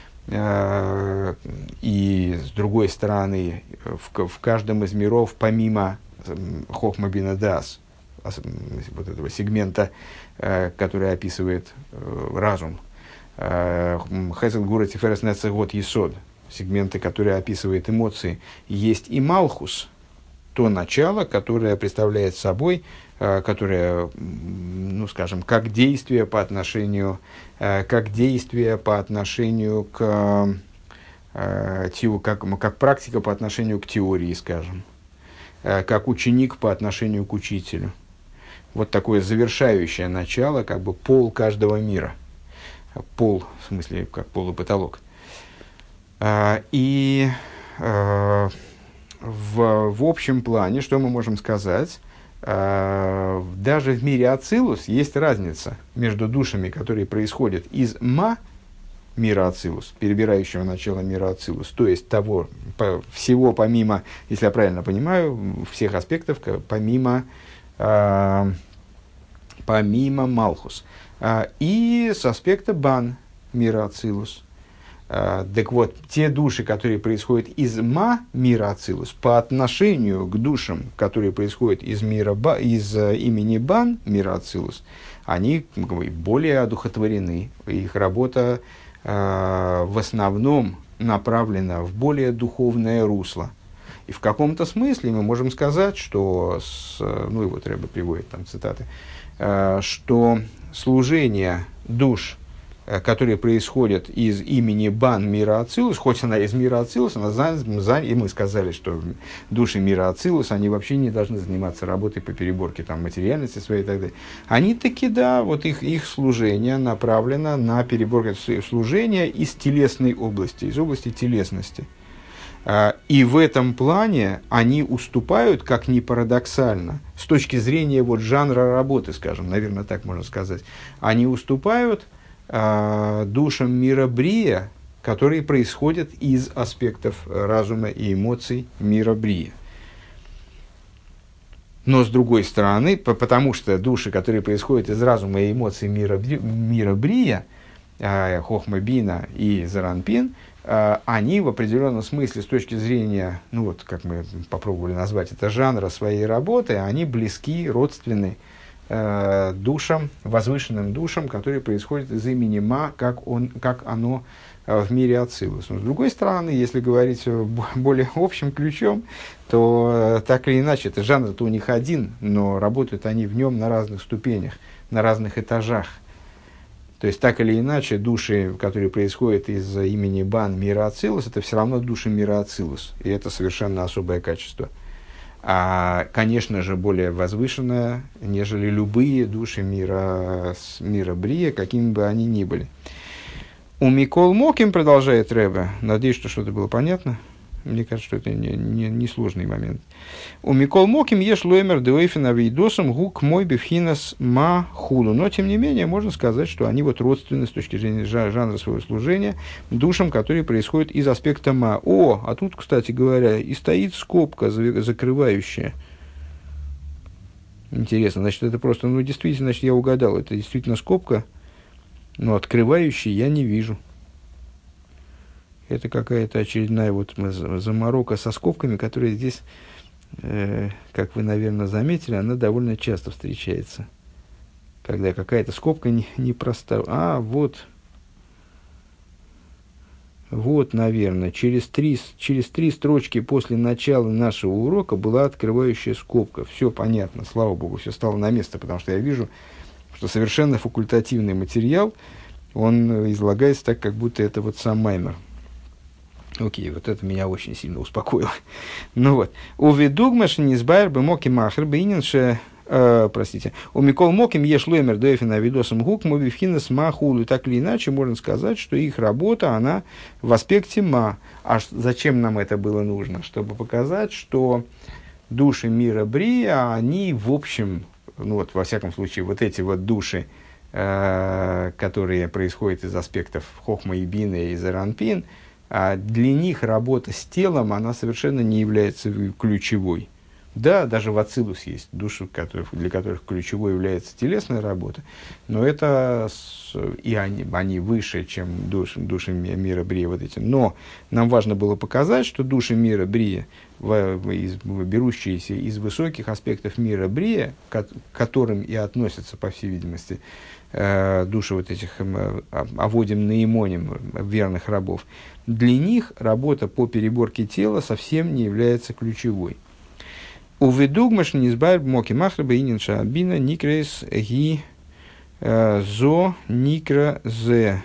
И с другой стороны, в каждом из миров, помимо Хохма бина даас, вот этого сегмента, который описывает разум, Хесед гура тиферес нецех гот есод, сегменты, которые описывают эмоции, есть и Малхус, то начало, которое представляет собой, которое, скажем, как действие по отношению к как практика по отношению к теории, скажем, как ученик по отношению к учителю. Вот такое завершающее начало, как бы пол каждого мира. Пол, в смысле, как пол и потолок. И в общем плане, что мы можем сказать, даже в мире Ацилус есть разница между душами, которые происходят из мира Ацилус, перебирающего начала мира Ацилус, то есть всего помимо, если я правильно понимаю, всех аспектов, помимо Малхус, и с аспекта Бан мира Ацилус. Так вот, те души, которые происходят из мира Ацилус, по отношению к душам, которые происходят из имени Бан мира Ацилус, они более одухотворены. Их работа в основном направлена в более духовное русло. И в каком-то смысле мы можем сказать, что, вот Ребе приводит там цитаты, что служение душ, которые происходят из имени Бан мира Ацилус, хоть она из мира Ацилус, и мы сказали, что души мира Ацилус, они вообще не должны заниматься работой по переборке там, материальности своей и так далее. Они таки, да, вот их служение направлено на переборку служения из телесной области, из области телесности. И в этом плане они уступают, как ни парадоксально, с точки зрения вот жанра работы, скажем, наверное, так можно сказать, они уступают душам мира Брия, которые происходят из аспектов разума и эмоций мира Брия. Но с другой стороны, потому что души, которые происходят из разума и эмоций мира Брия, Хохма Бина и Заранпин, они в определенном смысле, с точки зрения, как мы попробовали назвать это, жанра своей работы, они близки, родственны душам, возвышенным душам, которые происходят из имени как оно в мире Ацилус. Но с другой стороны, если говорить более общим ключом, то так или иначе, это жанр-то у них один, но работают они в нем на разных ступенях, на разных этажах. То есть, так или иначе, души, которые происходят из имени Бан мира Ацилус, это все равно души мира Ацилус, и это совершенно особое качество. А, конечно же, более возвышенная, нежели любые души мира Брия, какими бы они ни были. У Микол Моким, продолжает Ребе, надеюсь, что что-то было понятно. Мне кажется, что это не сложный момент. У Микол Моким еш лоймер деойфен авейдосом гук мой бифхинас ма худу. Но, тем не менее, можно сказать, что они вот родственны с точки зрения жанра своего служения душам, которые происходят из аспекта ма. А тут, кстати говоря, и стоит скобка закрывающая. Интересно, значит, это просто, действительно, значит, я угадал, это действительно скобка. но открывающий я не вижу. Это какая-то очередная вот заморока со скобками, которая здесь, как вы, наверное, заметили, она довольно часто встречается. Когда какая-то скобка непроста. Вот, наверное, через три строчки после начала нашего урока была открывающая скобка. Все понятно, слава богу, все стало на место, потому что я вижу, что совершенно факультативный материал, он излагается так, как будто это вот сам маймер. Окей, вот это меня очень сильно успокоило. Ну вот. Уведугмаш низбайр бы моки махр бы ининше, простите, у Микол Моким еш лоймер доэфина видосом гук мовивхинас махулу. Так или иначе, можно сказать, что их работа, она в аспекте ма. А зачем нам это было нужно? Чтобы показать, что души мира Брия, они в общем, ну вот, во всяком случае, вот эти вот души, которые происходят из аспектов Хохма и Бина и Заранпин, для них работа с телом, она совершенно не является ключевой. Да, даже в Ацилус есть души, для которых ключевой является телесная работа, но это и они выше, чем души мира Брия вот эти. Но нам важно было показать, что души мира Брия, берущиеся из высоких аспектов мира Брия, к которым и относятся, по всей видимости, души вот этих аводим наимоним, верных рабов, для них работа по переборке тела совсем не является ключевой. Уведугмаш низбайр моки махраба ининша абина никрейс ги зо никра зе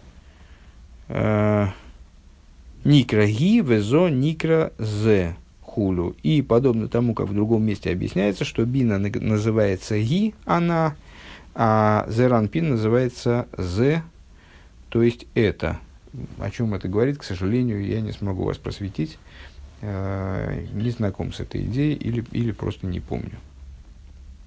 никра ги везо никра зе хулю. И подобно тому, как в другом месте объясняется, что бина называется ги, она, а зеранпин называется зе, то есть это. О чем это говорит, к сожалению, я не смогу вас просветить. Не знаком с этой идеей или просто не помню.